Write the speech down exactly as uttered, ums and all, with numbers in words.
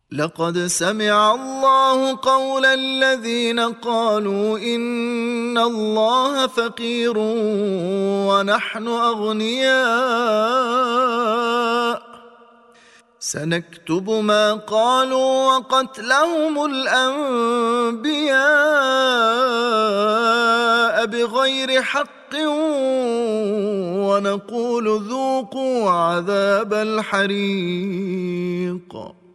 لقد سمع الله قول الذين قالوا إن الله فقير ونحن أغنياء سنكتب ما قالوا وقتلهم الأنبياء بغير حق ونقول ذوقوا عذاب الحريق